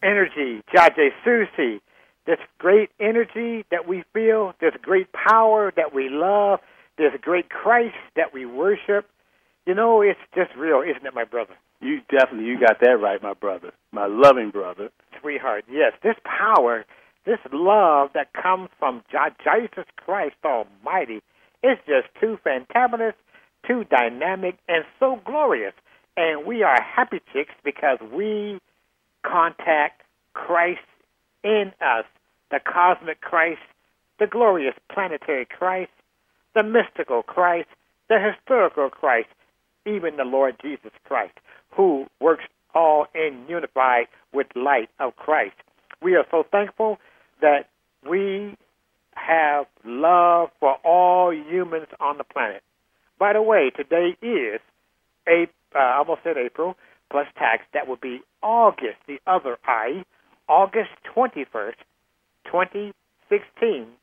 energy, Jaje Susi, this great energy that we feel, this great power that we love, this great Christ that we worship. You know, it's just real, isn't it, my brother? You got that right, my brother, my loving brother. Sweetheart, yes. This power, this love that comes from Jesus Christ Almighty is just too fantabulous, too dynamic, and so glorious. And we are happy chicks because we contact Christ in us, the cosmic Christ, the glorious planetary Christ, the mystical Christ, the historical Christ, even the Lord Jesus Christ, who works all in unified with light of Christ. We are so thankful that we have love for all humans on the planet. By the way, today is I almost said April plus tax. That would be August, the other I, August 21st, 2016,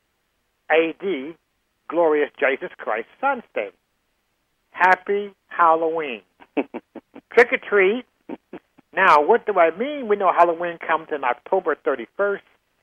A.D., glorious Jesus Christ Son's Day. Happy Halloween. Trick or treat. Now, what do I mean? We know Halloween comes in October 31st.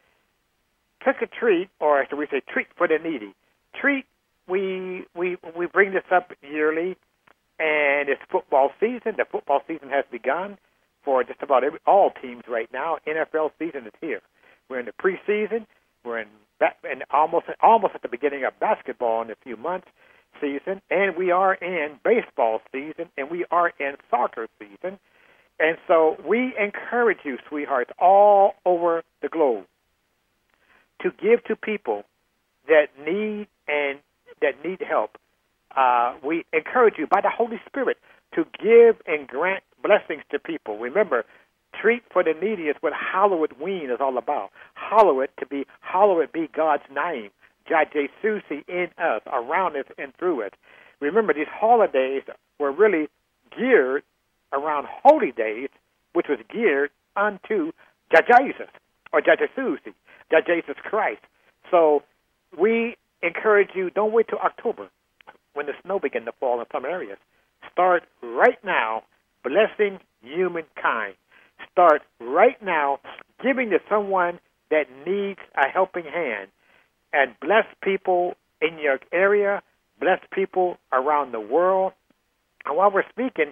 Trick or treat, or should we say treat for the needy. Treat, we bring this up yearly, and it's football season. The football season has begun for just about all teams right now. NFL season is here. We're in the preseason. We're in almost at the beginning of basketball in a few months season, and we are in baseball season, and we are in soccer season. And so we encourage you, sweethearts, all over the globe to give to people that need help. We encourage you by the Holy Spirit to give and grant blessings to people. Remember, treat for the needy is what Hallowed Ween is all about. Hallowed be God's name. Jaje Susi in us, around us, and through us. Remember, these holidays were really geared around holy days, which was geared unto Jesus, or Jaje Susi, Jesus Christ. So we encourage you, don't wait till October when the snow begins to fall in some areas. Start right now blessing humankind. Start right now giving to someone that needs a helping hand. And bless people in your area, bless people around the world. And while we're speaking,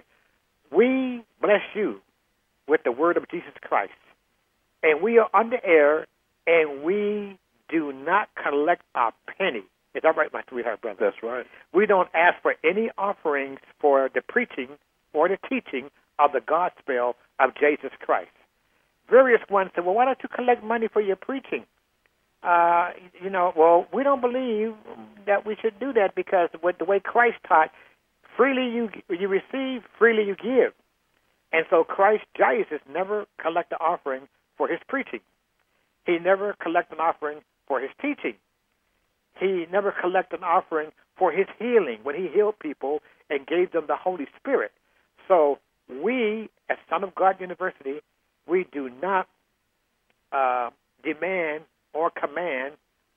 we bless you with the word of Jesus Christ. And we are on the air, and we do not collect a penny. Is that right, my sweetheart brother? That's right. We don't ask for any offerings for the preaching or the teaching of the gospel of Jesus Christ. Various ones say, well, why don't you collect money for your preaching? Well, we don't believe that we should do that because with the way Christ taught, freely you receive, freely you give. And so Christ, Jesus, never collect an offering for his preaching. He never collected an offering for his teaching. He never collected an offering for his healing when he healed people and gave them the Holy Spirit. So we, as Son of God University, we do not demand or command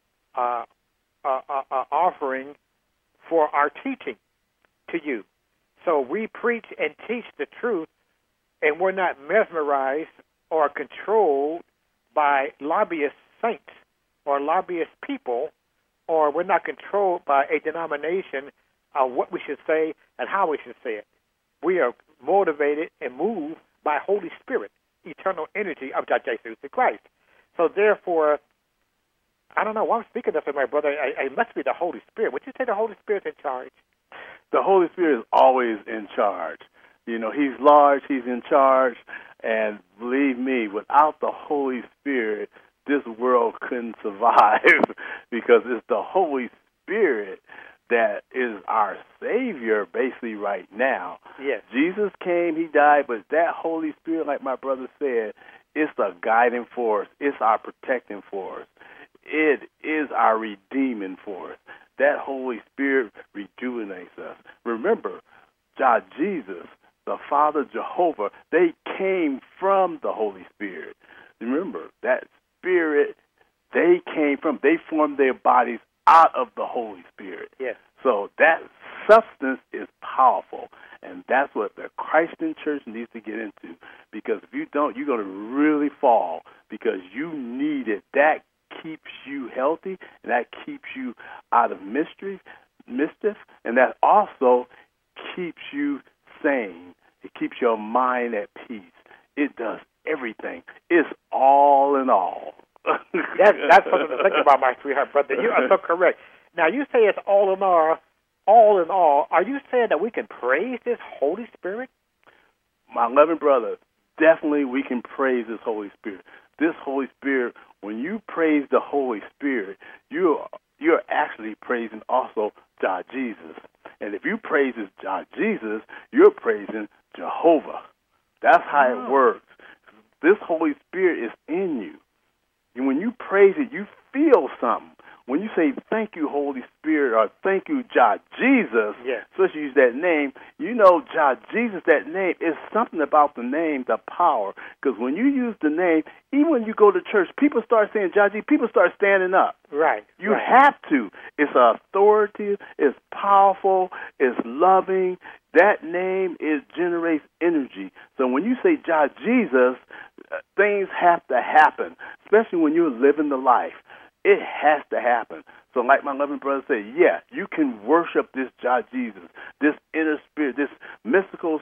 offering for our teaching to you. So we preach and teach the truth, and we're not mesmerized or controlled by lobbyist saints or lobbyist people, or we're not controlled by a denomination of what we should say and how we should say it. We are motivated and moved by Holy Spirit, eternal energy of Jesus Christ. So therefore, I don't know why I'm speaking of it, my brother. It must be the Holy Spirit. Would you say the Holy Spirit's in charge? The Holy Spirit is always in charge. You know, he's large, he's in charge, and believe me, without the Holy Spirit, this world couldn't survive because it's the Holy Spirit that is our Savior basically right now. Yes. Jesus came, he died, but that Holy Spirit, like my brother said, it's the guiding force. It's our protecting force. It is our redeeming force. That Holy Spirit rejuvenates us. Remember, God, Jesus, the Father, Jehovah, they came from the Holy Spirit. Remember, that Spirit they formed their bodies out of the Holy Spirit. Yes. So that substance is powerful. And that's what the Christian church needs to get into, because if you don't, you're going to really fall, because you need it. That keeps you healthy, and that keeps you out of mischief, and that also keeps you sane. It keeps your mind at peace. It does everything. It's all in all. That's something to think about, my sweetheart brother. You are so correct. Now, you say it's all in all. All in all, are you saying that we can praise this Holy Spirit? My loving brother, definitely we can praise this Holy Spirit. This Holy Spirit, when you praise the Holy Spirit, you're actually praising also God Jesus. And if you praise God Jesus, you're praising Jehovah. That's how it works. This Holy Spirit is in you. And when you praise it, you feel something. When you say, thank you, Holy Spirit, or thank you, God Jesus, especially use that name, you know, God Jesus, that name, is something about the name, the power. Because when you use the name, even when you go to church, people start saying, God Jesus, people start standing up. Right. You have to. It's authoritative, it's powerful, it's loving. That name generates energy. So when you say, God Jesus, things have to happen, especially when you're living the life. It has to happen. So like my loving brother said, yeah, you can worship this God Jesus, this inner spirit, this mystical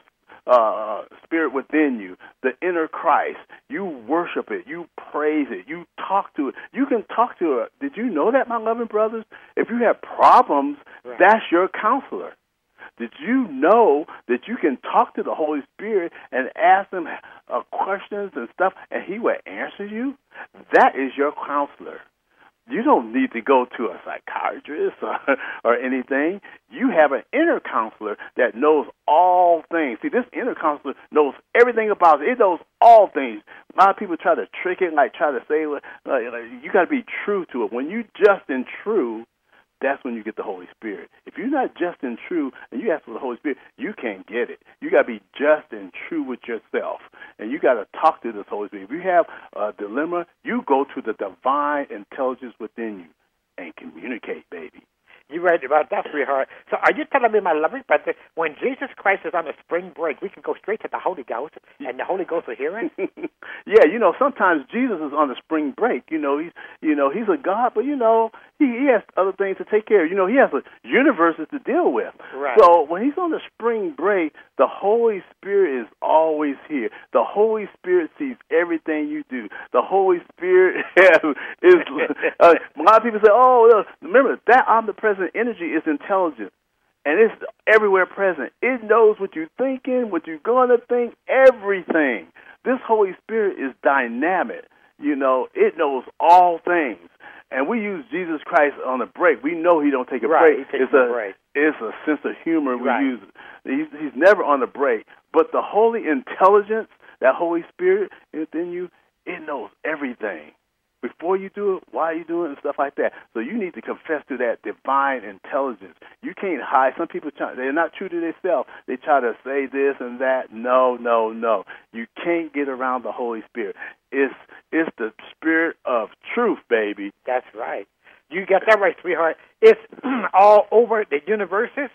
spirit within you, the inner Christ. You worship it. You praise it. You talk to it. You can talk to it. Did you know that, my loving brothers? If you have problems, that's your counselor. Did you know that you can talk to the Holy Spirit and ask him questions and stuff, and he will answer you? That is your counselor. You don't need to go to a psychiatrist or anything. You have an inner counselor that knows all things. See, this inner counselor knows everything about it. It knows all things. A lot of people try to trick it, try to say, you got to be true to it. When you just and true, that's when you get the Holy Spirit. If you're not just and true and you ask for the Holy Spirit, you can't get it. You got to be just and true with yourself, and you got to talk to this Holy Spirit. If you have a dilemma, you go to the divine intelligence within you and communicate, baby. You're right about that, sweetheart. So are you telling me, my lovely brother, when Jesus Christ is on a spring break, we can go straight to the Holy Ghost, and the Holy Ghost will hear us? Yeah, sometimes Jesus is on a spring break. He's a God, but he has other things to take care of. He has universes to deal with. Right. So when he's on the spring break, the Holy Spirit is always here. The Holy Spirit sees everything you do. The Holy Spirit is. A lot of people say, "Oh, remember that omnipresent energy is intelligent, and it's everywhere present. It knows what you're thinking, what you're going to think, everything." This Holy Spirit is dynamic. It knows all things. And we use Jesus Christ on a break. We know he don't take a break. It's a sense of humor we use. He's never on a break. But the holy intelligence, that Holy Spirit within you, it knows everything. Before you do it, why you do it, and stuff like that. So you need to confess to that divine intelligence. You can't hide. Some people, they're not true to themselves. They try to say this and that. No. You can't get around the Holy Spirit. It's the Spirit of truth, baby. That's right. You got that right, sweetheart. It's all over the universes.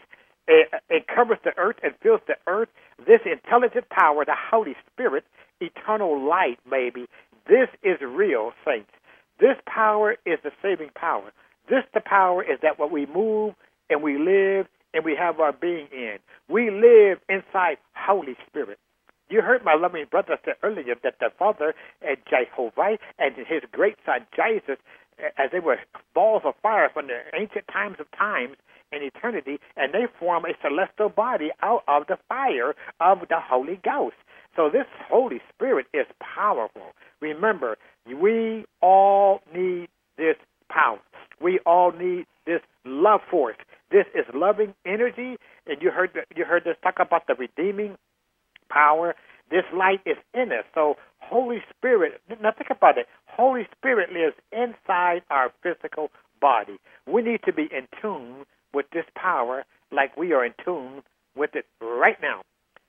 It covers the earth and fills the earth. This intelligent power, the Holy Spirit, eternal light, baby. This is real, saints. This power is the saving power. The power is that what we move and we live and we have our being in. We live inside Holy Spirit. You heard my loving brother say earlier that the Father and Jehovah and his great son Jesus, as they were balls of fire from the ancient times of times in eternity, and they form a celestial body out of the fire of the Holy Ghost. So this Holy Spirit is powerful. Remember, we all need this power. We all need this love force. This is loving energy, and you heard us talk about the redeeming power. This light is in us. So Holy Spirit, now think about it. Holy Spirit lives inside our physical body. We need to be in tune with this power like we are in tune with it right now.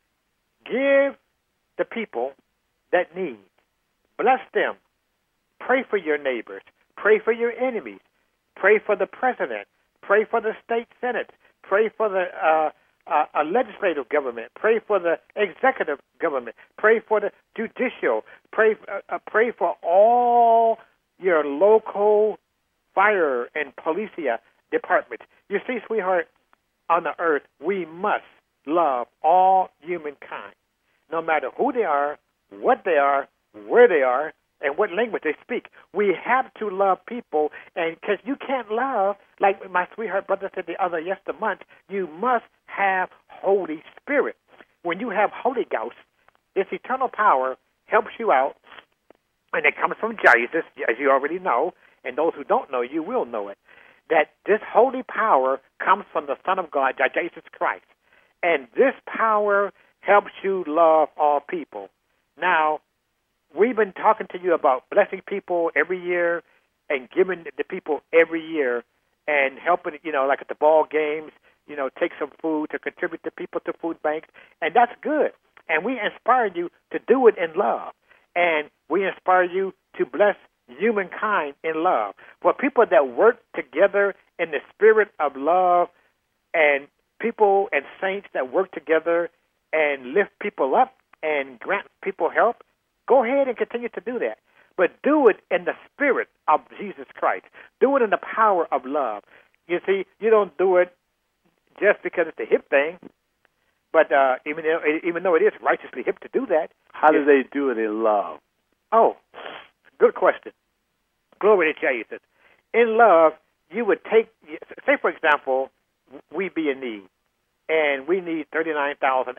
Give the people that need. Bless them. Pray for your neighbors. Pray for your enemies. Pray for the president. Pray for the state senate. Pray for the legislative government. Pray for the executive government. Pray for the judicial. Pray for all your local fire and police departments. You see, sweetheart, on the earth, we must love all humankind, no matter who they are, what they are, where they are, and what language they speak. We have to love people, and because you can't love, like my sweetheart brother said yesterday month, you must have Holy Spirit. When you have Holy Ghost, this eternal power helps you out, and it comes from Jesus, as you already know, and those who don't know, you will know it, that this holy power comes from the Son of God, Jesus Christ. And this power helps you love all people. Now, we've been talking to you about blessing people every year and giving the people every year and helping, like at the ball games, take some food to contribute to people to food banks. And that's good. And we inspire you to do it in love. And we inspire you to bless humankind in love. For people that work together in the spirit of love, and people and saints that work together and lift people up and grant people help, go ahead and continue to do that. But do it in the spirit of Jesus Christ. Do it in the power of love. You see, you don't do it just because it's a hip thing, but even though it is righteously hip to do that. How do they do it in love? Oh, good question. Glory to Jesus. In love, you would take, say for example, we be in need, and we need $39,888.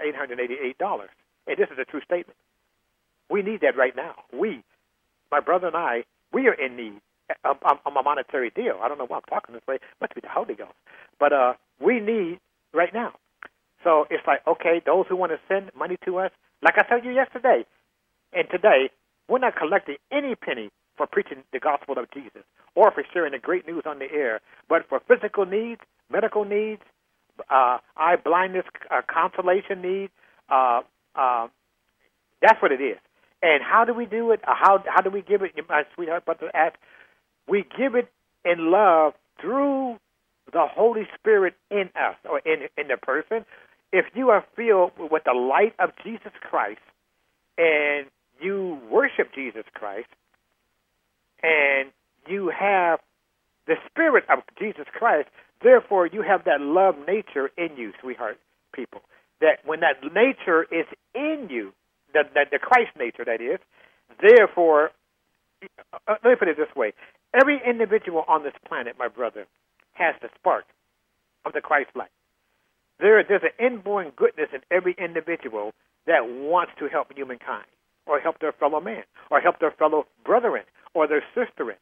And this is a true statement. We need that right now. My brother and I, we are in need of a monetary deal. I don't know why I'm talking this way. It must be the Holy Ghost. But we need right now. So it's like, okay, those who want to send money to us, like I told you yesterday and today, we're not collecting any penny for preaching the gospel of Jesus or for sharing the great news on the air, but for physical needs, medical needs, eye blindness, consolation needs. That's what it is. And how do we do it? How do we give it? My sweetheart brother asked. We give it in love through the Holy Spirit in us or in the person. If you are filled with the light of Jesus Christ and you worship Jesus Christ and you have the Spirit of Jesus Christ, therefore you have that love nature in you, sweetheart people. That when that nature is in you, the Christ nature, that is, therefore, let me put it this way. Every individual on this planet, my brother, has the spark of the Christ light. There's an inborn goodness in every individual that wants to help humankind or help their fellow man or help their fellow brethren or their sisterin.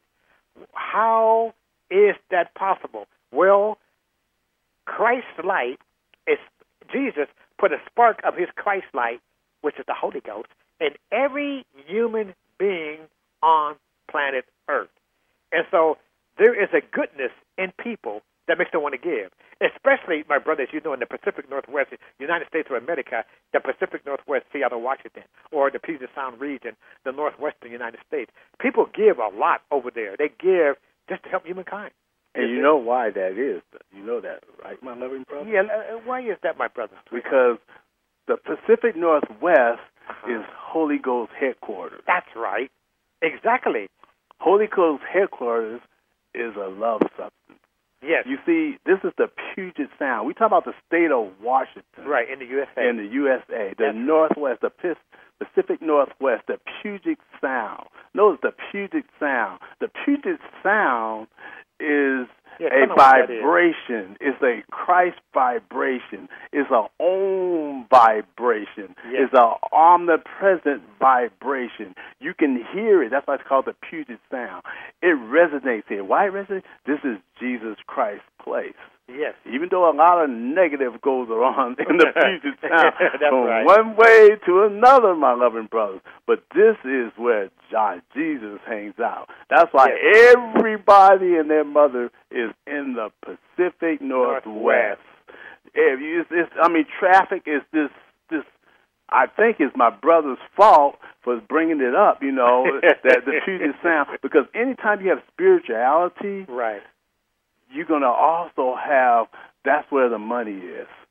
How is that possible? Well, Christ's light is, Jesus put a spark of his Christ light, which is the Holy Ghost, in every human being on planet Earth. And so there is a goodness in people that makes them want to give, especially, my brothers, you know, in the Pacific Northwest, United States of America, the Pacific Northwest, Seattle, Washington, or the Puget Sound region, the northwestern United States. People give a lot over there. They give just to help humankind. And you know why that is. You know that, right, my loving brother? Yeah, why is that, my brother? Because the Pacific Northwest is Holy Ghost headquarters. That's right. Exactly. Holy Ghost headquarters is a love substance. Yes. You see, this is the Puget Sound. We talk about the state of Washington. Right, in the USA. In the USA. The Northwest, the Pacific Northwest, the Puget Sound. Notice the Puget Sound. The Puget Sound is a vibration. It's a Christ vibration. It's an Om vibration. Yes. It's an omnipresent vibration. You can hear it. That's why it's called the Puget Sound. It resonates here. Why it resonates? This is Jesus Christ's place. Yes. Even though a lot of negative goes around in the Puget Sound, from right. one way to another, my loving brothers. But this is where Jesus hangs out. That's why everybody and their mother is in the Pacific Northwest. Traffic is this. I think it's my brother's fault for bringing it up. You know, that the Puget Sound, because anytime you have spirituality, right, you're going to also have, that's where the money is.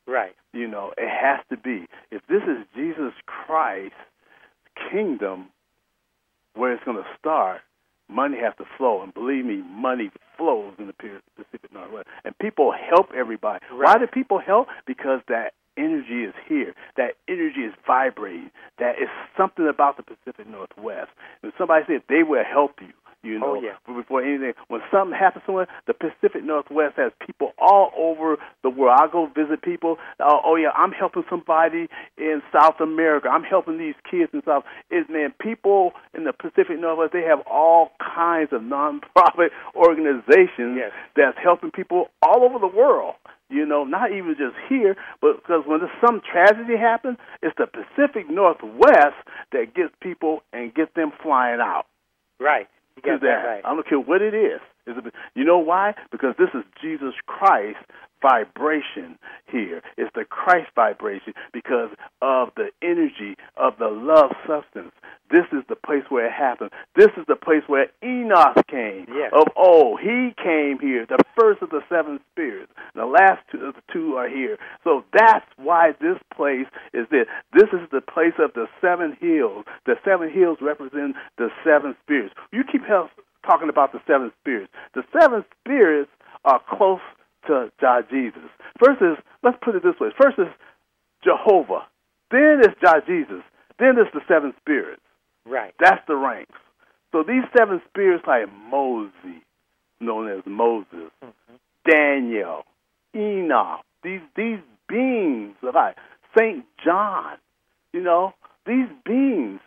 Right. You know, it has to be. If this is Jesus Christ's kingdom, where it's going to start, money has to flow. And believe me, money flows in the Pacific Northwest. And people help everybody. Right. Why do people help? Because that energy is here. That energy is vibrating. That is something about the Pacific Northwest. And somebody said they will help you. You know, oh, yeah. Before anything, when something happens somewhere, the Pacific Northwest has people all over the world. I go visit people. Oh yeah, I'm helping somebody in South America. I'm helping these kids in South. Man, people in the Pacific Northwest, they have all kinds of nonprofit organizations yes. that's helping people all over the world. You know, not even just here, but because when some tragedy happens, it's the Pacific Northwest that gets people and gets them flying out. Right. You got that right. I don't care what it is. You know why? Because this is Jesus Christ vibration here. It's the Christ vibration because of the energy of the love substance. This is the place where it happened. This is the place where Enoch came. Yes. Of old, he came here, the first of the seven spirits. The last two are here. So that's why this place is there. This is the place of the seven hills. The seven hills represent the seven spirits. You keep talking about the seven spirits. The seven spirits are close to Jah Jesus. First is, let's put it this way. First is Jehovah. Then is Jah Jesus. Then is the seven spirits. Right. That's the ranks. So these seven spirits like Moses, known as Moses, Daniel, Enoch, these beings like St. John, you know, these beings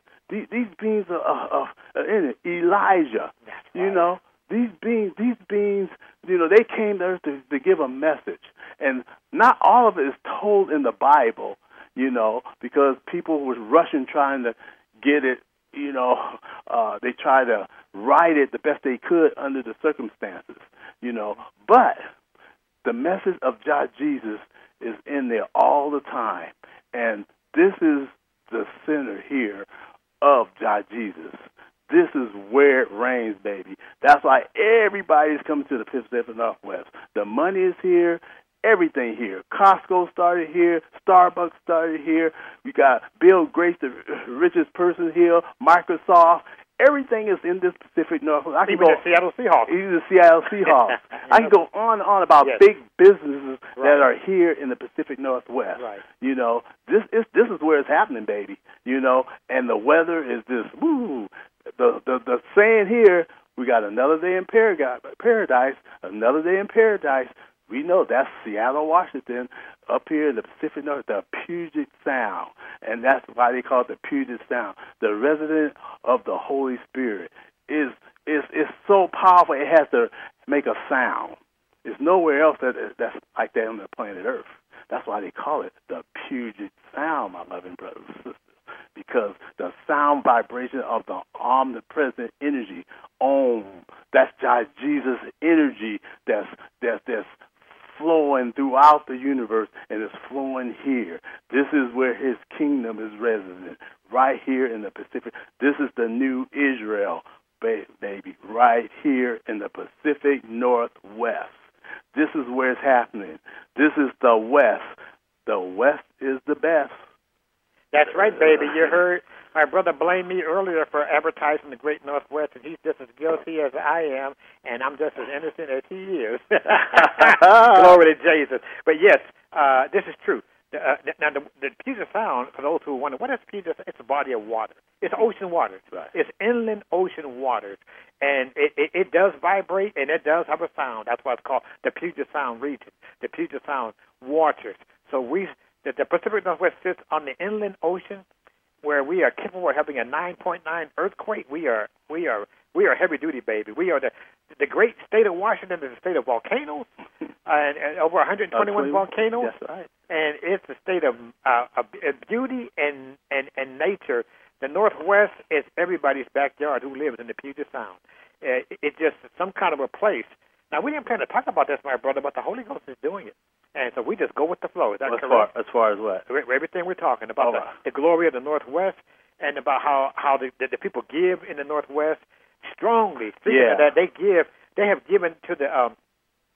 of Elijah, you know, these beings, you know, they came there to give a message. And not all of it is told in the Bible, you know, because people was rushing trying to get it, you know, they try to write it the best they could under the circumstances, you know. But the message of Jah Jesus is in there all the time. And this is the center here of Jah Jesus. This is where it rains, baby. That's why everybody's coming to the Pacific Northwest. The money is here, everything here. Costco started here, Starbucks started here. We got Bill Gates, the richest person here, Microsoft. Everything is in this Pacific Northwest. Even the Seattle Seahawks. Even the Seattle Seahawks. I can go on and on about big businesses that are here in the Pacific Northwest. Right. You know, this is where it's happening, baby. You know, and the weather is this. Woo! The saying here, we got another day in paradise, another day in paradise. We know that's Seattle, Washington, up here in the Pacific North, the Puget Sound. And that's why they call it the Puget Sound. The resident of the Holy Spirit is so powerful it has to make a sound. There's nowhere else that's like that on the planet Earth. That's why they call it the Puget Sound, my loving brothers and sisters. Because the sound vibration of the omnipresent energy, that's Jah Jesus energy that's flowing throughout the universe and is flowing here. This is where his kingdom is resident, right here in the Pacific. This is the new Israel, baby, right here in the Pacific Northwest. This is where it's happening. This is the West. The West is the best. That's right, baby. You heard my brother blame me earlier for advertising the Great Northwest, and he's just as guilty as I am, and I'm just as innocent as he is. Glory to Jesus. But yes, this is true. Now, the Puget Sound, for those who wonder, what is Puget? It's a body of water. It's ocean waters. Right. It's inland ocean waters. And it does vibrate, and it does have a sound. That's why it's called the Puget Sound region, the Puget Sound waters. So the Pacific Northwest sits on the inland ocean, where we are capable of having a 9.9 earthquake. We are heavy duty, baby. We are the great state of Washington is a state of volcanoes, and over 121 volcanoes. That's right. And it's a state of beauty and nature. The Northwest is everybody's backyard who lives in the Puget Sound. It's just some kind of a place. Now, we didn't plan to talk about this, my brother, but the Holy Ghost is doing it. And so we just go with the flow. Is that correct? As far as what? Everything we're talking about, the glory of the Northwest, and about how the people give in the Northwest strongly. Speaking of that, they have given to the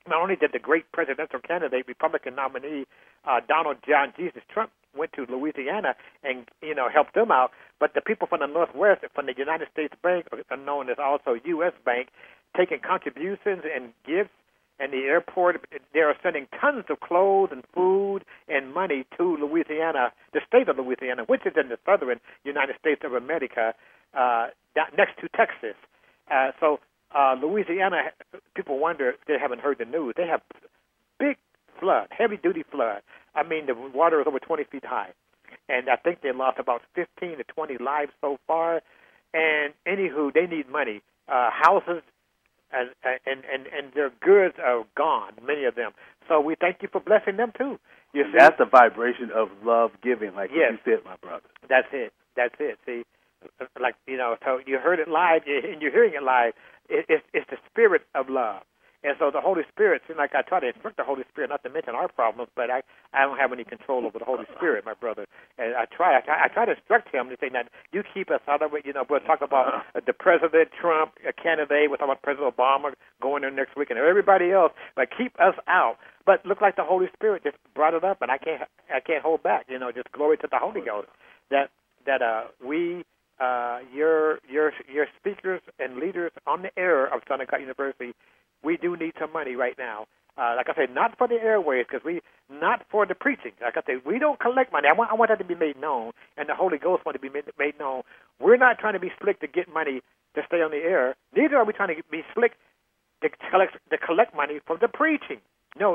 not only did the great presidential candidate, Republican nominee Donald John Jesus Trump went to Louisiana and helped them out, but the people from the Northwest, from the United States Bank, known as also U.S. Bank, taking contributions and gifts, and the airport, they are sending tons of clothes and food and money to Louisiana, the state of Louisiana, which is in the southern United States of America, next to Texas. So Louisiana, people wonder if they haven't heard the news. They have big flood, heavy-duty flood. I mean, the water is over 20 feet high. And I think they lost about 15 to 20 lives so far. And anywho, they need money. Houses and their goods are gone, many of them. So we thank you for blessing them, too. You see? That's the vibration of love giving, like yes. you said, my brother. That's it. See, like, so you heard it live, and you're hearing it live. It's the spirit of love. And so the Holy Spirit, seems like I try to instruct the Holy Spirit not to mention our problems, but I don't have any control over the Holy Spirit, my brother. And I try to instruct him to say that you keep us out of it. We'll talk about the President Trump, a candidate. We'll talk about President Obama going there next week, and everybody else. But keep us out. But look like the Holy Spirit just brought it up, and I can't hold back. Just glory to the Holy Ghost that we. Your speakers and leaders on the air of Son of God University, we do need some money right now. Like I said, not for the airways, not for the preaching. Like I said, we don't collect money. I want that to be made known, and the Holy Ghost want to be made known. We're not trying to be slick to get money to stay on the air. Neither are we trying to be slick to collect money from the preaching. No.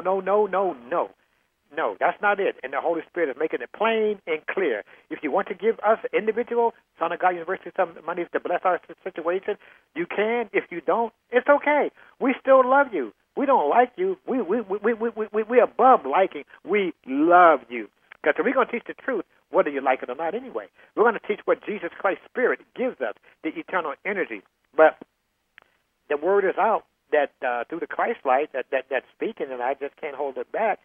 No, that's not it. And the Holy Spirit is making it plain and clear. If you want to give us, individual, Son of God University, some money to bless our situation, you can. If you don't, it's okay. We still love you. We don't like you. We're above liking. We love you. Because we're going to teach the truth, whether you like it or not anyway. We're going to teach what Jesus Christ's Spirit gives us, the eternal energy. But the word is out that through the Christ light that's speaking, and I just can't hold it back.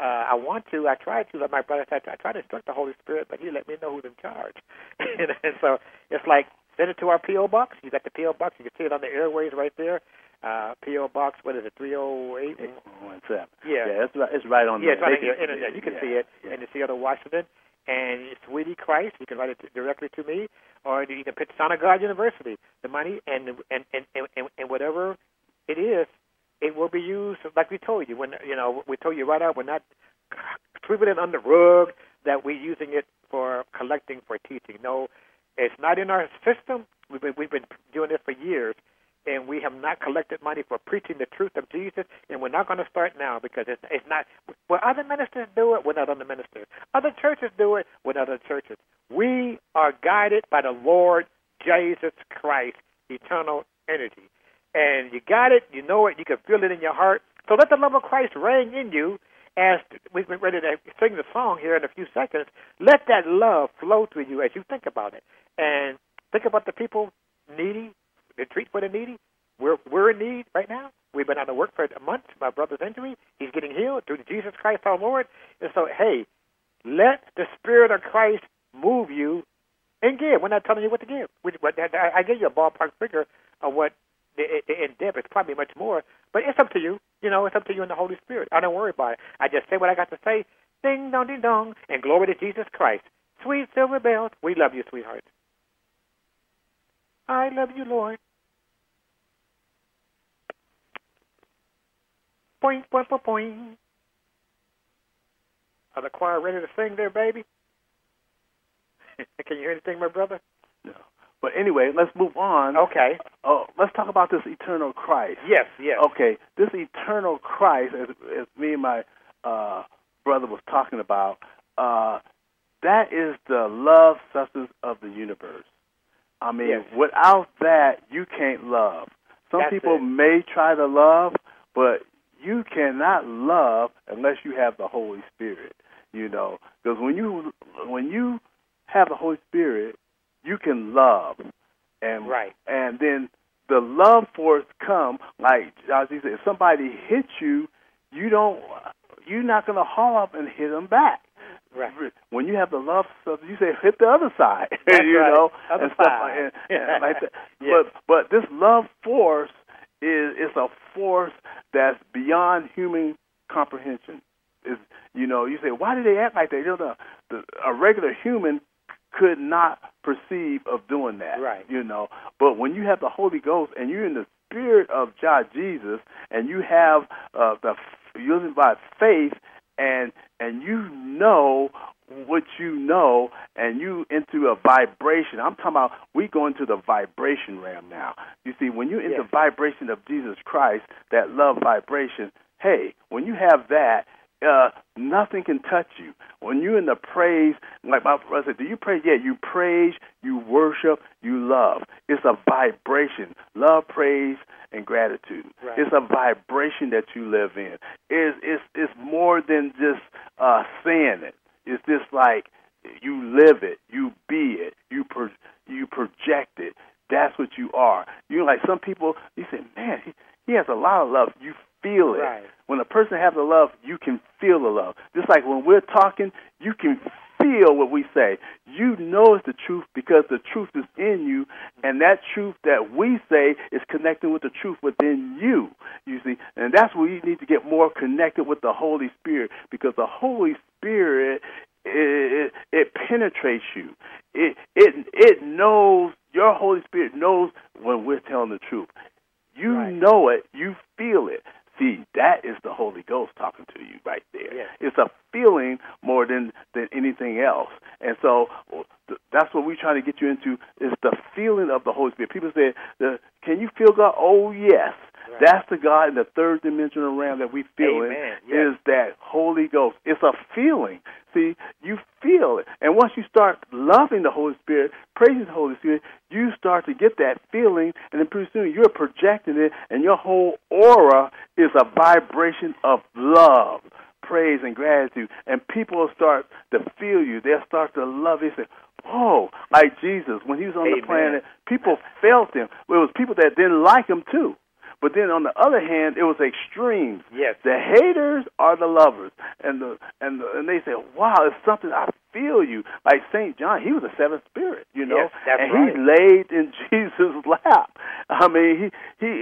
I try to, like my brother said, I try to instruct the Holy Spirit, but he let me know who's in charge. And so it's like, send it to our P.O. Box. You got the P.O. Box. You can see it on the airways right there. P.O. Box, what is it, 308? 817. Yeah. It's right on it's right on the internet. You can see it in the Seattle, Washington. And it's Sweetie Christ. You can write it directly to me, or you can put Son of God University, the money, and whatever it is, it will be used like we told you. When we told you right out, we're not sweeping it under the rug that we're using it for collecting for teaching. No, it's not in our system. We've been doing this for years, and we have not collected money for preaching the truth of Jesus, and we're not going to start now because it's not. Well, other ministers do it, we're not other ministers. Other churches do it, we're not other churches. We are guided by the Lord Jesus Christ, eternal energy. And you got it, you know it, you can feel it in your heart. So let the love of Christ reign in you as we've been ready to sing the song here in a few seconds. Let that love flow through you as you think about it. And think about the people needy, the treat for the needy. We're in need right now. We've been out of work for a month. My brother's injury, he's getting healed through Jesus Christ our Lord. And so, hey, let the Spirit of Christ move you and give. We're not telling you what to give. I gave you a ballpark figure of what in depth. It's probably much more, but it's up to you. It's up to you and the Holy Spirit. I don't worry about it. I just say what I got to say. Ding dong, ding dong, and glory to Jesus Christ. Sweet silver bells. We love you, sweetheart. I love you, Lord. Point, point, point, point. Are the choir ready to sing there, baby? Can you hear anything, my brother? No. But anyway, let's move on. Okay. Let's talk about this eternal Christ. Yes. Okay, this eternal Christ, as me and my brother was talking about, that is the love substance of the universe. I mean, yes. Without that, you can't love. Some people may try to love, but you cannot love unless you have the Holy Spirit. Because when you have the Holy Spirit, you can love, and right. And then the love force come, like Josie said, if somebody hits you, you're not going to haul up and hit them back. Right. When you have the love stuff, you say hit the other side, That's right. Other and side. stuff like that. Yes. But this love force is a force that's beyond human comprehension. Is, you say, why do they act like that? A regular human could not perceive of doing that. Right. But when you have the Holy Ghost and you're in the spirit of God Jesus, and you have you're living by faith, and you know what you know, and you into a vibration. I'm talking about we go into the vibration realm now. You see, when you're in the vibration of Jesus Christ, that love vibration, hey, when you have that, nothing can touch you. When you're in the praise, like my brother said, do you praise? Yeah, you praise, you worship, you love. It's a vibration. Love, praise, and gratitude. Right. It's a vibration that you live in. It's more than just saying it. It's just like you live it, you be it, you project it. That's what you are. Like some people, you say, man, he has a lot of love. You feel it. Right. When a person has the love, you can feel the love. Just like when we're talking, you can feel what we say. You know it's the truth because the truth is in you, and that truth that we say is connected with the truth within you, you see. And that's where you need to get more connected with the Holy Spirit, because the Holy Spirit, it penetrates you. It knows, your Holy Spirit knows when we're telling the truth. You know it. You feel it. See, that is the Holy Ghost talking to you right there. Yes. It's a feeling more than anything else. And so that's what we're trying to get you into, is the feeling of the Holy Spirit. People say, can you feel God? Oh, yes. Right. That's the God in the third dimensional realm that we feel in, is that Holy Ghost. It's a feeling. See, you feel it. And once you start loving the Holy Spirit, praising the Holy Spirit, you start to get that feeling, and then pretty soon you're projecting it, and your whole aura is a vibration of love, praise, and gratitude. And people will start to feel you. They'll start to love you. They say, whoa, like Jesus, when he was on the planet, people felt him. Well, it was people that didn't like him, too. But then on the other hand, it was extremes. Yes. The haters are the lovers. And they say, wow, it's something, I feel you. Like St. John, he was a seventh spirit, Yes, that's and right. he laid in Jesus' lap. I mean,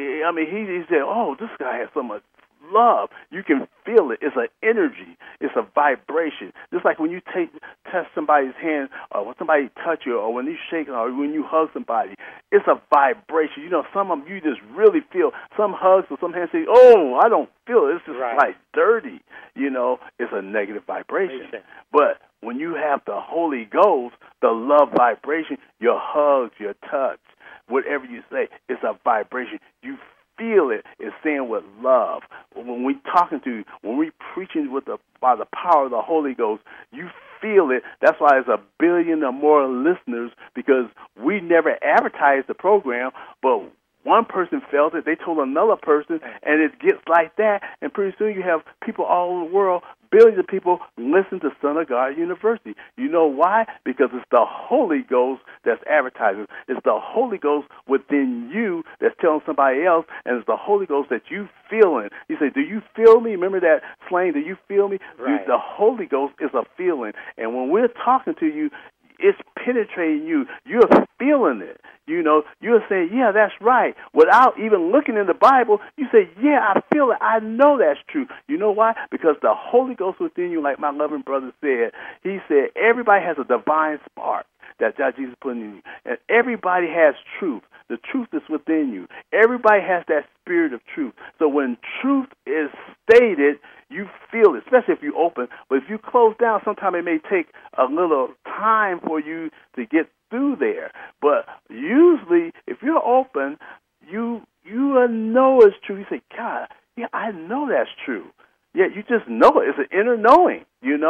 he said, oh, this guy has so much love. You can feel it. It's an energy. It's a vibration. Just like when you touch somebody's hand, or when somebody touch you, or when you shake, or when you hug somebody, it's a vibration. Some of them you just really feel. Some hugs or some hands say, oh, I don't feel it. It's just like dirty. It's a negative vibration. But when you have the Holy Ghost, the love vibration, your hugs, your touch, whatever you say, it's a vibration. You feel it. It's saying with love. When we talking to you, when we preaching by the power of the Holy Ghost, you feel it. That's why there's 1 billion or more listeners, because we never advertised the program, but one person felt it, they told another person, and it gets like that, and pretty soon you have people all over the world, billions of people listen to Son of God University. You know why? Because it's the Holy Ghost that's advertising. It's the Holy Ghost within you that's telling somebody else, and it's the Holy Ghost that you feeling. You say, do you feel me? Remember that slang, do you feel me? Right. The Holy Ghost is a feeling, and when we're talking to you, it's penetrating you. You're feeling it. You're saying, yeah, that's right. Without even looking in the Bible, you say, yeah, I feel it. I know that's true. You know why? Because the Holy Ghost within you, like my loving brother said, he said, everybody has a divine spark that Jesus put in you. And everybody has truth. The truth is within you. Everybody has that spirit of truth. So when truth is stated, you feel it, especially if you open. But if you close down, sometimes it may take a little time for you to get through there. But usually, if you're open, you know it's true. You say, God, yeah, I know that's true. Yeah, you just know it. It's an inner knowing,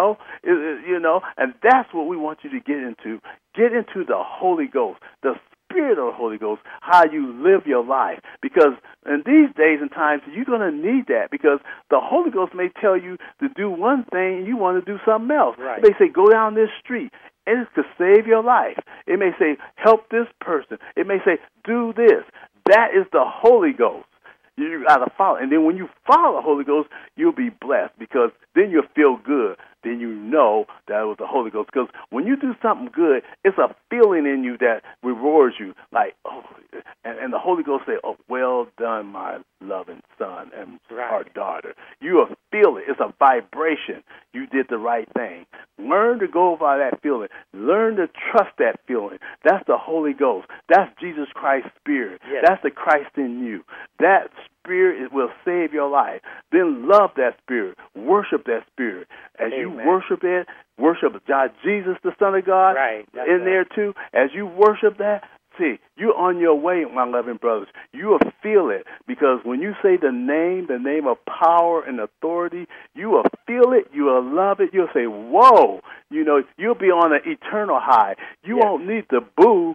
and that's what we want you to get into. Get into the Holy Ghost, the Spirit of the Holy Ghost, how you live your life. Because in these days and times, you're going to need that, because the Holy Ghost may tell you to do one thing and you want to do something else. Right. It may say, go down this street. And it's to save your life. It may say, help this person. It may say, do this. That is the Holy Ghost. You got to follow. And then when you follow the Holy Ghost, you'll be blessed, because then you'll feel good. Then you know that it was the Holy Ghost. Because when you do something good, it's a feeling in you that rewards you. Like, oh, and the Holy Ghost say, oh, well done, my loving son and our daughter. You will feel it. It's a vibration. You did the right thing. Learn to go by that feeling. Learn to trust that feeling. That's the Holy Ghost. That's Jesus Christ's Spirit. Yes. That's the Christ in you. That Spirit will save your life. Then love that Spirit. Worship that Spirit. As you worship it, worship God, Jesus, the Son of God, in there too. As you worship that, see, you're on your way, my loving brothers. You will feel it, because when you say the name of power and authority, you will feel it, you will love it, you'll say, whoa, you know, you'll be on an eternal high. You won't need the boo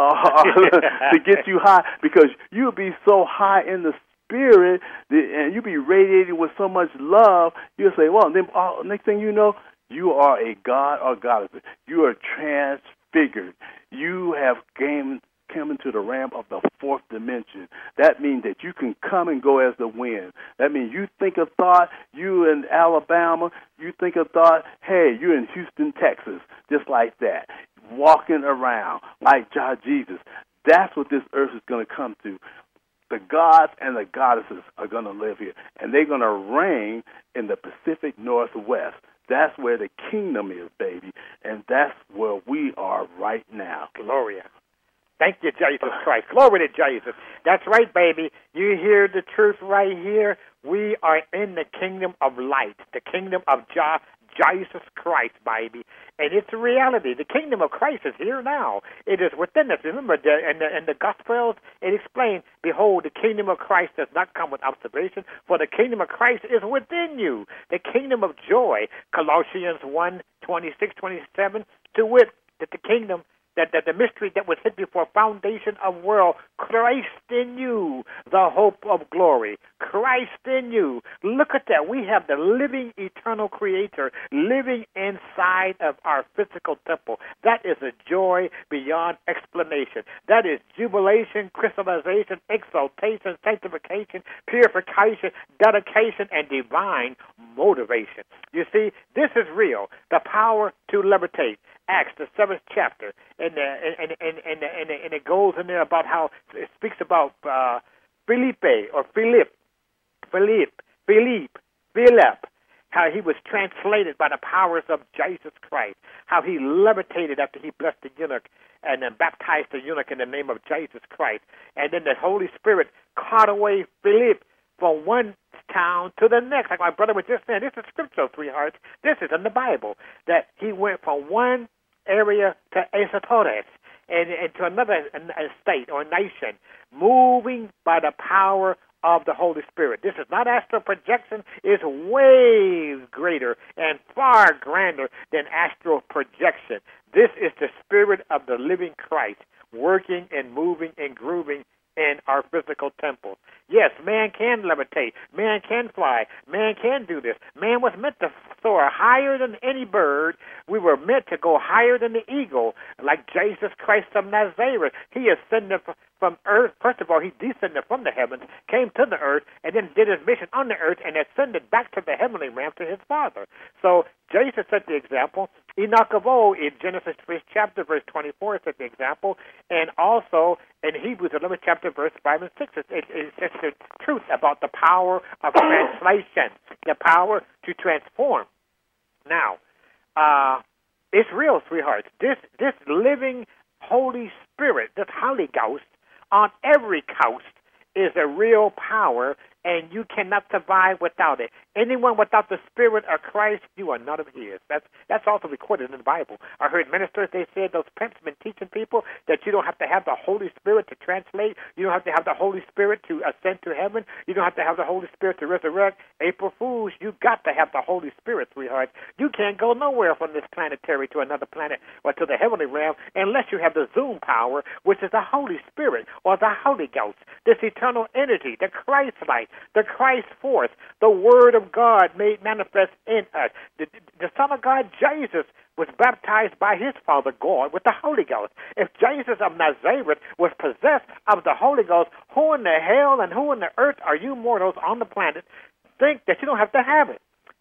to get you high, because you'll be so high in the Spirit, and you'll be radiating with so much love, you'll say, well, then next thing you know, you are a god or goddess. You are transfigured. You have come into the realm of the fourth dimension. That means that you can come and go as the wind. That means you think a thought, you in Alabama, you think a thought, hey, you're in Houston, Texas, just like that, walking around like Jesus. That's what this earth is going to come to. The gods and the goddesses are going to live here, and they're going to reign in the Pacific Northwest. That's where the kingdom is, baby, and that's where we are right now. Gloria. Thank you, Jesus Christ. Glory to Jesus. That's right, baby. You hear the truth right here. We are in the kingdom of light, the kingdom of Jesus Christ, baby. And it's a reality. The kingdom of Christ is here now. It is within us. Remember, in the Gospels, it explains, behold, the kingdom of Christ does not come with observation, for the kingdom of Christ is within you. The kingdom of joy, Colossians 1:26-27, to wit, that the kingdom, that the mystery that was hid before foundation of world, Christ in you, the hope of glory. Christ in you. Look at that. We have the living, eternal Creator living inside of our physical temple. That is a joy beyond explanation. That is jubilation, crystallization, exaltation, sanctification, purification, dedication, and divine motivation. You see, this is real. The power to levitate. Acts, the 7th chapter, and it goes in there about how it speaks about Philip, how he was translated by the powers of Jesus Christ, how he levitated after he blessed the eunuch and then baptized the eunuch in the name of Jesus Christ, and then the Holy Spirit caught away Philip from one town to the next. Like my brother was just saying, this is scriptural, sweethearts. This is in the Bible, that he went from one area to Azotus and to another state or nation, moving by the power of the Holy Spirit. This is not astral projection. It's way greater and far grander than astral projection. This is the Spirit of the living Christ working and moving and grooving in our physical temple. Yes, man can levitate. Man can fly. Man can do this. Man was meant to soar higher than any bird. We were meant to go higher than the eagle, like Jesus Christ of Nazareth. He ascended from earth. First of all, he descended from the heavens, came to the earth, and then did his mission on the earth and ascended back to the heavenly realm to his Father. So Jesus set the example. Enoch of old, in Genesis 1st chapter, verse 24, set the example. And also in Hebrews 11th chapter, verse 5 and 6, it says the truth about the power of translation, the power to transform. Now, it's real, sweethearts. This living Holy Spirit, this Holy Ghost, on every coast is a real power, and you cannot survive without it. Anyone without the Spirit of Christ, you are none of his. That's also recorded in the Bible. I heard ministers, they said, those pimps been teaching people that you don't have to have the Holy Spirit to translate. You don't have to have the Holy Spirit to ascend to heaven. You don't have to have the Holy Spirit to resurrect. April Fools, you got to have the Holy Spirit, sweetheart. You can't go nowhere from this planetary to another planet or to the heavenly realm unless you have the Zoom power, which is the Holy Spirit or the Holy Ghost, this eternal energy, the Christ light, the Christ force, the Word of God made manifest in us. The Son of God, Jesus, was baptized by his Father God with the Holy Ghost. If Jesus of Nazareth was possessed of the Holy Ghost, who in the hell and who in the earth are you mortals on the planet think that you don't have to have it?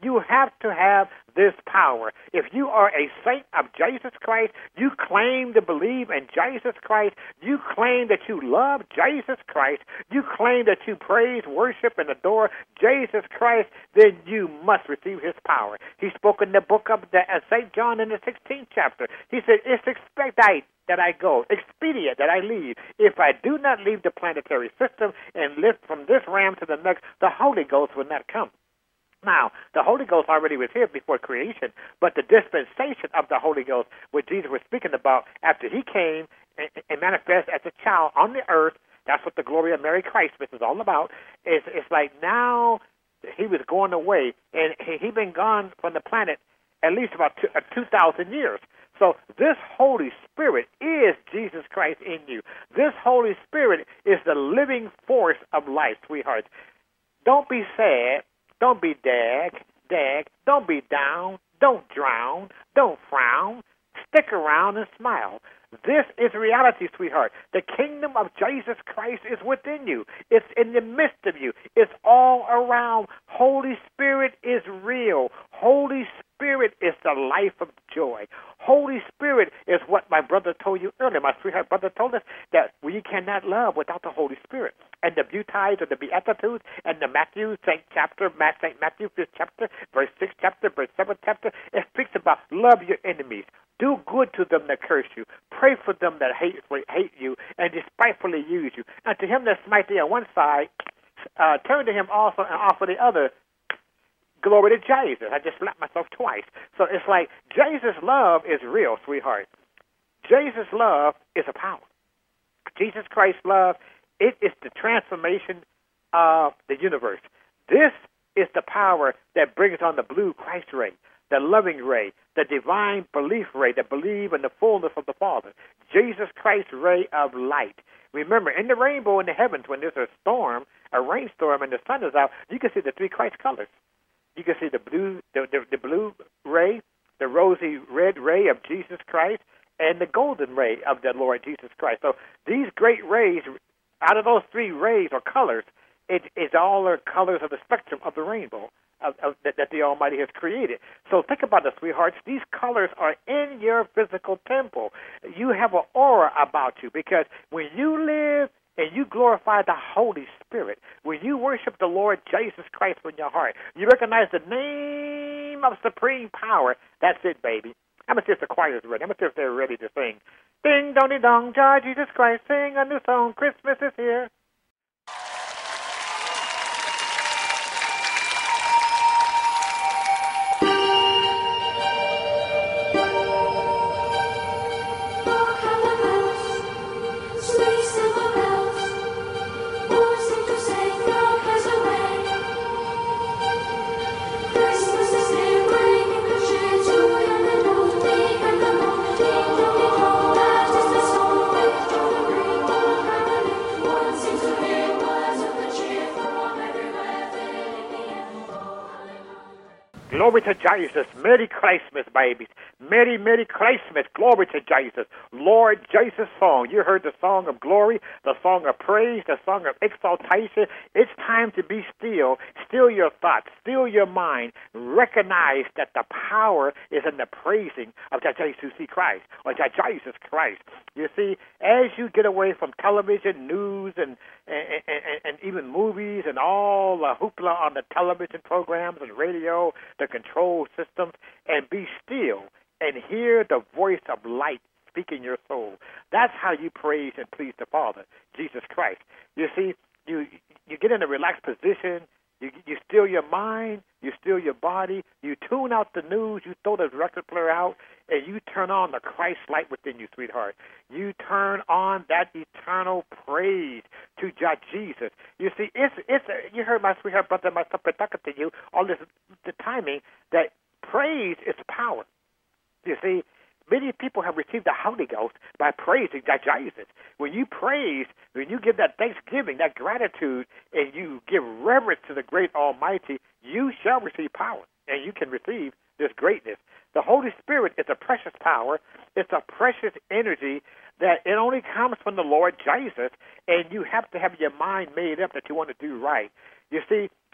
You have to have this power. If you are a saint of Jesus Christ, you claim to believe in Jesus Christ, you claim that you love Jesus Christ, you claim that you praise, worship, and adore Jesus Christ, then you must receive his power. He spoke in the book of St. John in the 16th chapter. He said, it's expedite that I go, expedient that I leave. If I do not leave the planetary system and lift from this realm to the next, the Holy Ghost will not come. Now, the Holy Ghost already was here before creation, but the dispensation of the Holy Ghost, what Jesus was speaking about after he came and manifested as a child on the earth, that's what the glory of Mary Christmas is all about. It's like now he was going away, and he'd been gone from the planet at least about 2,000 years. So this Holy Spirit is Jesus Christ in you. This Holy Spirit is the living force of life, sweethearts. Don't be sad. Don't be dag. Don't be down. Don't drown. Don't frown. Stick around and smile. This is reality, sweetheart. The kingdom of Jesus Christ is within you. It's in the midst of you. It's all around. Holy Spirit is real. Holy Spirit is the life of joy. Holy Spirit is what my brother told you earlier. My sweetheart brother told us that we cannot love without the Holy Spirit. And the Beatitudes or the Beatitudes and the Matthew, St. Matthew 5th chapter, verse 6th chapter, verse 7th chapter, it speaks about love your enemies. Do good to them that curse you. Pray for them that hate you and despitefully use you. And to him that smite thee on one side, turn to him also and offer the other. Glory to Jesus. I just slapped myself twice. So it's like Jesus' love is real, sweetheart. Jesus' love is a power. Jesus Christ's love, it is the transformation of the universe. This is the power that brings on the blue Christ ray, the loving ray, the divine belief ray that believe in the fullness of the Father. Jesus Christ's ray of light. Remember, in the rainbow in the heavens, when there's a storm, a rainstorm, and the sun is out, you can see the three Christ colors. You can see the blue ray, the rosy red ray of Jesus Christ, and the golden ray of the Lord Jesus Christ. So these great rays, out of those three rays or colors, it is all the colors of the spectrum of the rainbow that the Almighty has created. So think about it, sweethearts. These colors are in your physical temple. You have an aura about you because when you live and you glorify the Holy Spirit, when you worship the Lord Jesus Christ in your heart, you recognize the name of supreme power. That's it, baby. I'm going to see if the choir's ready. I'm going to see if they're ready to sing. Ding, dong, ding, dong, joy, Jesus Christ, sing a new song. Christmas is here. Glory to Jesus. Merry Christmas, babies. Merry, Merry Christmas. Glory to Jesus. Lord Jesus song. You heard the song of glory, the song of praise, the song of exaltation. It's time to be still. Still your thoughts. Still your mind. Recognize that the power is in the praising of Jesus Christ or Jesus Christ. You see, as you get away from television, news, and even movies and all the hoopla on the television programs and radio, the control systems, and be still and hear the voice of light speak in your soul. That's how you praise and please the Father, Jesus Christ. You see, you get in a relaxed position, you still your mind, you still your body, you tune out the news, you throw the record player out, and you turn on the Christ light within you, sweetheart. You turn on that eternal praise to Jesus. You see, you heard my sweetheart brother, my talking to you, all this, the timing, that praise is power. You see, many people have received the Holy Ghost by praising Jesus. When you praise, when you give that thanksgiving, that gratitude, and you give reverence to the great Almighty, you shall receive power, and you can receive this greatness. The Holy Spirit is a precious power. It's a precious energy that it only comes from the Lord Jesus, and you have to have your mind made up that you want to do right. You see,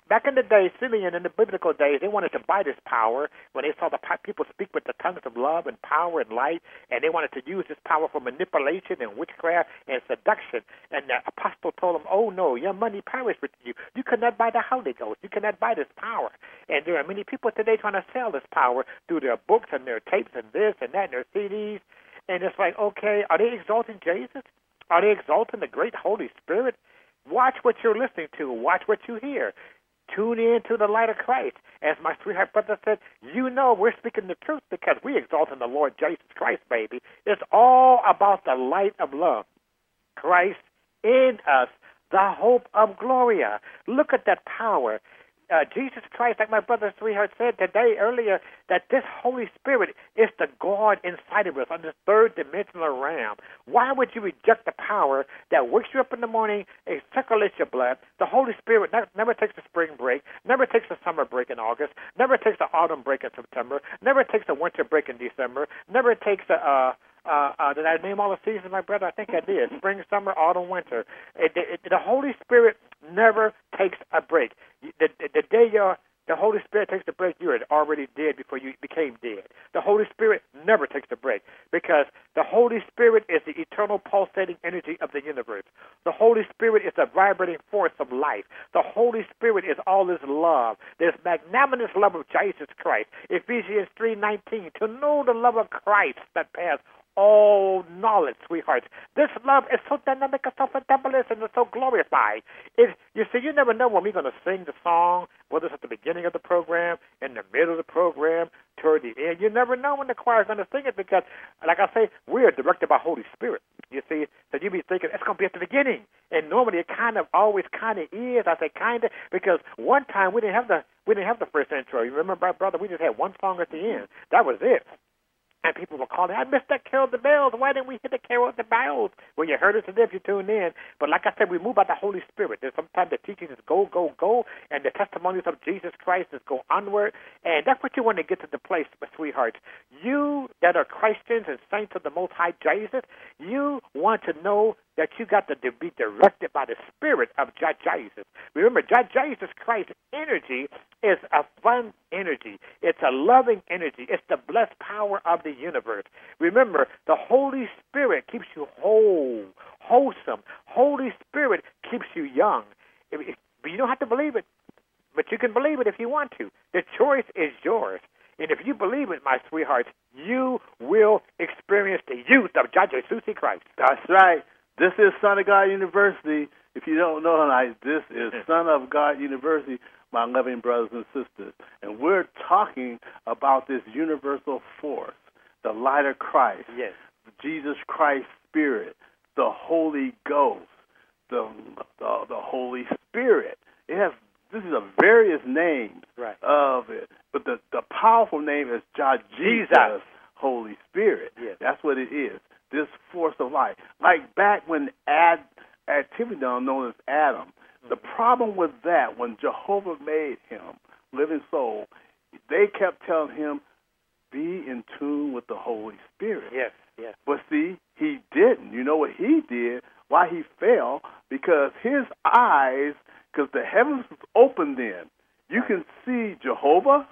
back in the day, Simeon, in the biblical days, they wanted to buy this power when they saw the people speak with the tongues of love and power and light, and they wanted to use this power for manipulation and witchcraft and seduction. And the apostle told them, oh, no, your money perish with you. You cannot buy the Holy Ghost. You cannot buy this power. And there are many people today trying to sell this power through their books and their tapes and this and that and their CDs. And it's like, okay, are they exalting Jesus? Are they exalting the great Holy Spirit? Watch what you're listening to. Watch what you hear. Tune in to the light of Christ. As my sweetheart brother said, you know we're speaking the truth because we exalt in the Lord Jesus Christ, baby. It's all about the light of love. Christ in us, the hope of Gloria. Look at that power. Jesus Christ, like my brother sweetheart said today earlier, that this Holy Spirit is the God inside of us on this third dimensional realm. Why would you reject the power that wakes you up in the morning, it circulates your blood? The Holy Spirit never takes a spring break, never takes a summer break in August, never takes an autumn break in September, never takes a winter break in December, never takes a did I name all the seasons, my brother? I think I did. Spring, summer, autumn, winter. The Holy Spirit never takes a break. The day the Holy Spirit takes a break, you are already dead before you became dead. The Holy Spirit never takes a break because the Holy Spirit is the eternal pulsating energy of the universe. The Holy Spirit is the vibrating force of life. The Holy Spirit is all this love, this magnanimous love of Jesus Christ. Ephesians 3:19, to know the love of Christ that passes all knowledge, sweethearts. This love is so dynamic and so fabulous and it's so glorified. You see, you never know when we're going to sing the song, whether it's at the beginning of the program, in the middle of the program, toward the end. You never know when the choir is going to sing it because, like I say, we are directed by Holy Spirit. You see, so you be thinking it's going to be at the beginning. And normally it always is. I say kind of because one time we didn't have the first intro. You remember, my brother, we just had one song at the end. That was it. And people were calling, I missed that Carol of the Bells. Why didn't we hit the Carol of the Bells? Well, you heard it today if you tuned in. But like I said, we move by the Holy Spirit. There's sometimes the teaching is go, go, go, and the testimonies of Jesus Christ is go onward. And that's what you want to get to the place, my sweethearts. You that are Christians and saints of the Most High Jesus, you want to know that you got to be directed by the Spirit of Jesus. Remember, Jesus Christ's energy is a fun energy. It's a loving energy. It's the blessed power of the universe. Remember, the Holy Spirit keeps you wholesome. Holy Spirit keeps you young. But you don't have to believe it, but you can believe it if you want to. The choice is yours. And if you believe it, my sweethearts, you will experience the youth of Jesus Christ. That's right. This is Son of God University. If you don't know tonight, this is Son of God University, my loving brothers and sisters. And we're talking about this universal force, the light of Christ, yes, Jesus Christ Spirit, the Holy Ghost, the Holy Spirit. This is a various names of it, but the powerful name is Jesus, Holy Spirit. Yes. That's what it is. This force of life. Like back when activity known as Adam, the problem with that, when Jehovah made him, living soul, they kept telling him, be in tune with the Holy Spirit. Yes, yes. But see, he didn't. You know what he did? Why he fell? Because his eyes, because the heavens was open then. You can see Jehovah,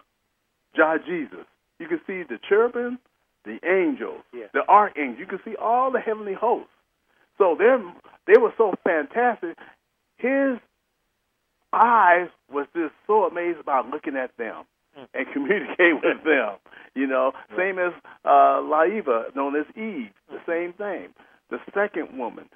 Jesus. You can see the cherubim, the angels, the archangels. You can see all the heavenly hosts. So they were so fantastic. His eyes was just so amazed about looking at them and communicating with them. You know, same as Laiva, known as Eve, the same thing. The second woman,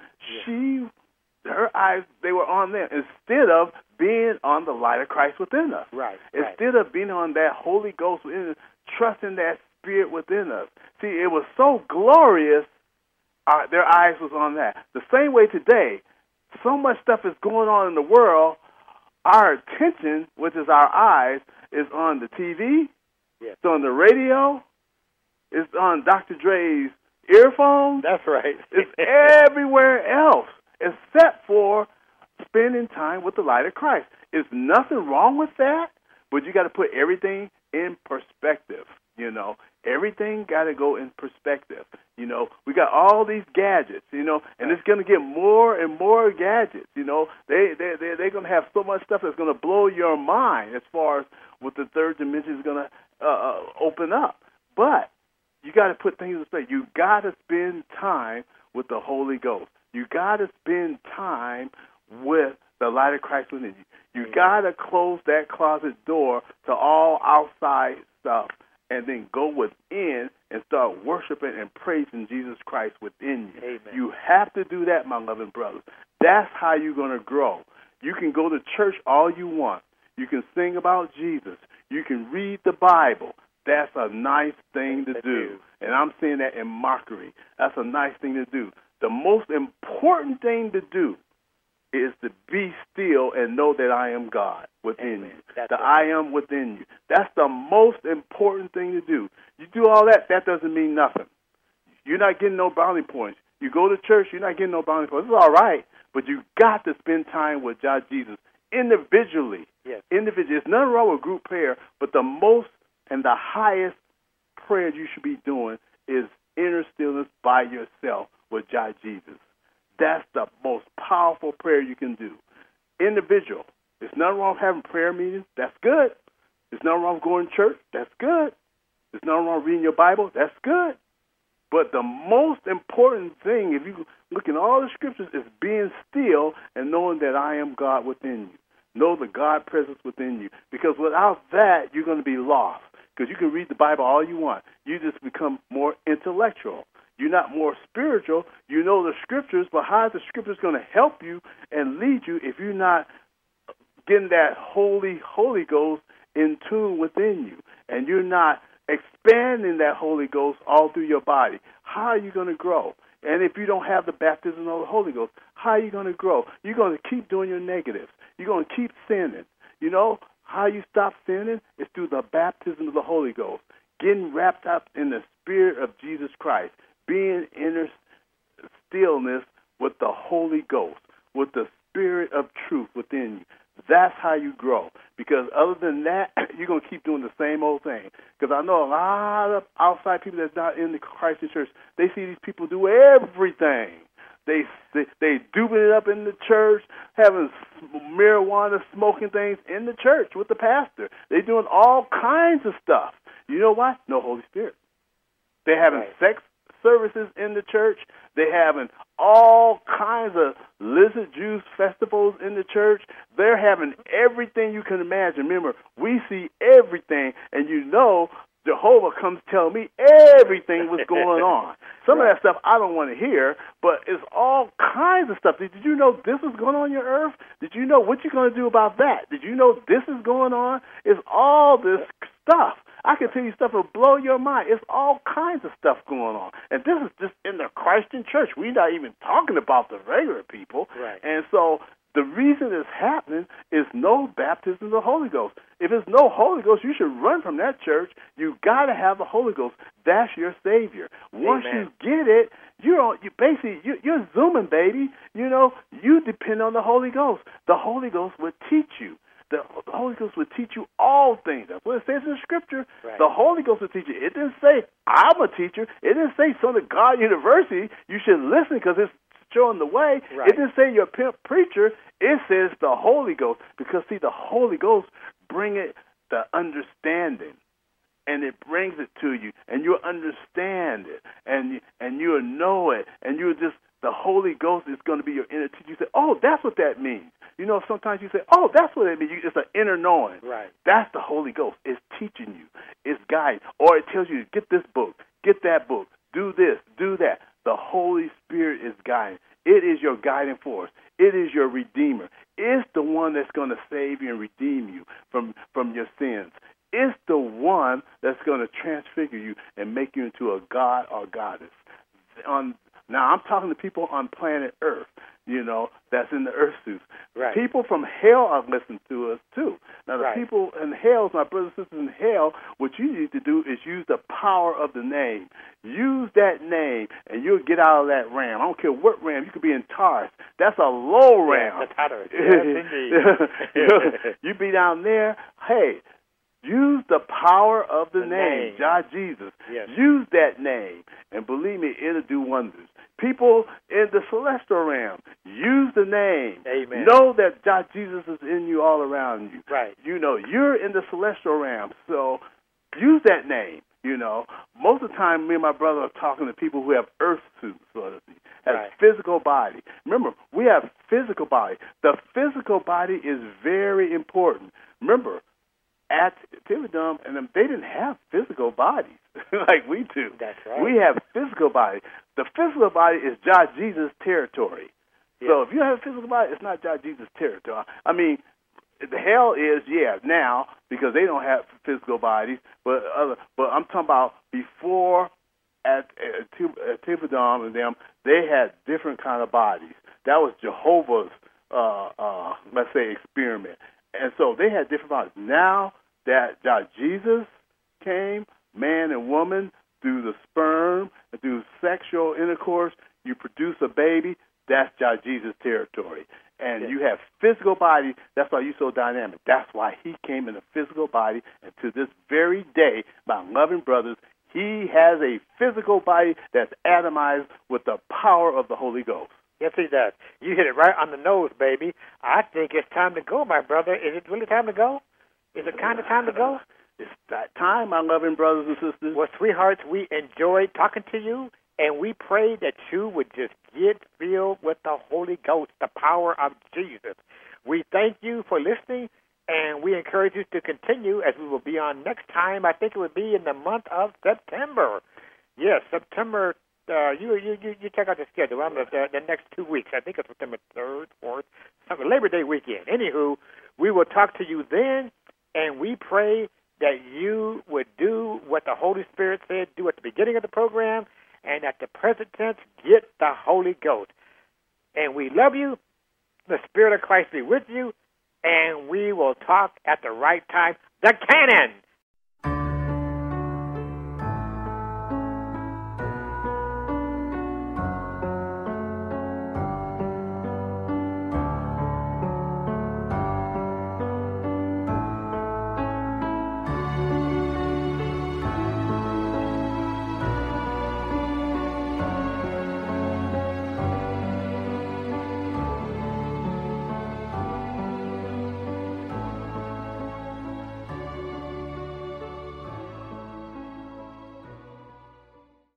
her eyes, they were on them instead of being on the light of Christ within us. Right. Instead of being on that Holy Ghost within us, trusting that Spirit within us. See, it was so glorious, their eyes was on that. The same way today, so much stuff is going on in the world, our attention, which is our eyes, is on the TV, it's on the radio, it's on Dr. Dre's earphones. That's right. It's everywhere else except for spending time with the light of Christ. There's nothing wrong with that, but you got to put everything in perspective. You know, everything got to go in perspective. You know, we got all these gadgets, you know, and it's going to get more and more gadgets. You know, they're going to have so much stuff that's going to blow your mind as far as what the third dimension is going to open up. But you got to put things in perspective. You got to spend time with the Holy Ghost. You got to spend time with the light of Christ within you. You got to close that closet door to all outside stuff and then go within and start worshiping and praising Jesus Christ within you. Amen. You have to do that, my loving brothers. That's how you're going to grow. You can go to church all you want. You can sing about Jesus. You can read the Bible. That's a nice thing to do. And I'm saying that in mockery. That's a nice thing to do. The most important thing to do is to be still and know that I am God within you. That I am within you. That's the most important thing to do. You do all that, that doesn't mean nothing. You're not getting no brownie points. You go to church, you're not getting no brownie points. It's all right, but you got to spend time with God Jesus individually. Yes. Individually. There's nothing wrong with group prayer, but the most and the highest prayer you should be doing is inner stillness by yourself with God Jesus. That's the most powerful prayer you can do. Individual. There's nothing wrong with having prayer meetings. That's good. There's nothing wrong with going to church. That's good. There's nothing wrong with reading your Bible. That's good. But the most important thing, if you look in all the scriptures, is being still and knowing that I am God within you. Know the God presence within you. Because without that, you're going to be lost. Because you can read the Bible all you want. You just become more intellectual. You're not more spiritual. You know the scriptures, but how is the scriptures going to help you and lead you if you're not getting that Holy Ghost in tune within you, and you're not expanding that Holy Ghost all through your body? How are you going to grow? And if you don't have the baptism of the Holy Ghost, how are you going to grow? You're going to keep doing your negatives. You're going to keep sinning. You know, how you stop sinning is through the baptism of the Holy Ghost, getting wrapped up in the Spirit of Jesus Christ, being inner stillness with the Holy Ghost, with the Spirit of truth within you. That's how you grow. Because other than that, you're going to keep doing the same old thing. Because I know a lot of outside people that's not in the Christian church, they see these people do everything. They duping it up in the church, having marijuana, smoking things in the church with the pastor. They're doing all kinds of stuff. You know why? No Holy Spirit. They're having sex services in the church. They're having all kinds of lizard juice festivals in the church. They're having everything you can imagine. Remember, we see everything, and you know Jehovah comes tell me everything was going on. Some of that stuff I don't want to hear, but it's all kinds of stuff. Did you know this is going on your earth? Did you know what you're going to do about that? Did you know this is going on? It's all this stuff. I can tell you stuff will blow your mind. It's all kinds of stuff going on. And this is just in the Christian church. We're not even talking about the regular people. Right. And so the reason it's happening is no baptism of the Holy Ghost. If there's no Holy Ghost, you should run from that church. You got to have the Holy Ghost. That's your Savior. Once you get it, you're zooming, baby. You know, you depend on the Holy Ghost. The Holy Ghost will teach you. The Holy Ghost will teach you all things. That's what it says in the Scripture. Right. The Holy Ghost will teach you. It didn't say, I'm a teacher. It didn't say, Son of God University, you should listen because it's showing the way. Right. It didn't say you're a pimp preacher. It says the Holy Ghost. Because, see, the Holy Ghost brings it the understanding. And it brings it to you. And you'll understand it. And you'll know it. And you'll just, the Holy Ghost is going to be your inner teacher. You say, oh, that's what that means. You know, sometimes you say, oh, that's what it means. It's an inner knowing. Right. That's the Holy Ghost. It's teaching you. It's guiding. Or it tells you, get this book, get that book, do this, do that. The Holy Spirit is guiding. It is your guiding force. It is your Redeemer. It's the one that's going to save you and redeem you from your sins. It's the one that's going to transfigure you and make you into a god or goddess. Now, I'm talking to people on planet Earth, you know, that's in the earth suits. Right. People from hell are listening to us, too. Now, the people in hell, my brothers and sisters in hell, what you need to do is use the power of the name. Use that name, and you'll get out of that ram. I don't care what ram. You could be in Taurus. That's a low ram. That's Taurus. Yes, indeed. You be down there. Hey, Use the power of the name, name. God Jesus. Yes. Use that name, and believe me, it'll do wonders. People in the celestial realm, use the name. Amen. Know that God Jesus is in you, all around you. Right. You know, you're in the celestial realm, so use that name. You know, most of the time, me and my brother are talking to people who have earth suits, so to speak, have Right. physical body. Remember, we have physical body. The physical body is very important. Remember, at Tivadum, and them, they didn't have physical bodies like we do. That's right. We have physical body. The physical body is God Jesus' territory. So if you have a physical body, it's not God Jesus' territory. I mean, the hell is, now, because they don't have physical bodies, but I'm talking about before at Tivadum and them, they had different kind of bodies. That was Jehovah's, let's say, experiment. And so they had different bodies. Now that God Jesus came, man and woman, through the sperm, and through sexual intercourse, you produce a baby, that's God Jesus' territory. And you have physical body, that's why you're so dynamic. That's why he came in a physical body, and to this very day, my loving brothers, he has a physical body that's atomized with the power of the Holy Ghost. Yes, he does. You hit it right on the nose, baby. I think it's time to go, my brother. Is it really time to go? Is it kind of time to go? It's that time, my loving brothers and sisters. Well, sweethearts, we enjoyed talking to you, and we pray that you would just get filled with the Holy Ghost, the power of Jesus. We thank you for listening, and we encourage you to continue as we will be on next time. I think it would be in the month of September. Yes, September. You check out the schedule. I'm the next 2 weeks. I think it's September 3rd, 4th, Labor Day weekend. Anywho, we will talk to you then, and we pray that you would do what the Holy Spirit said, do at the beginning of the program, and at the present tense, get the Holy Ghost. And we love you. The Spirit of Christ be with you, and we will talk at the right time. The Cannon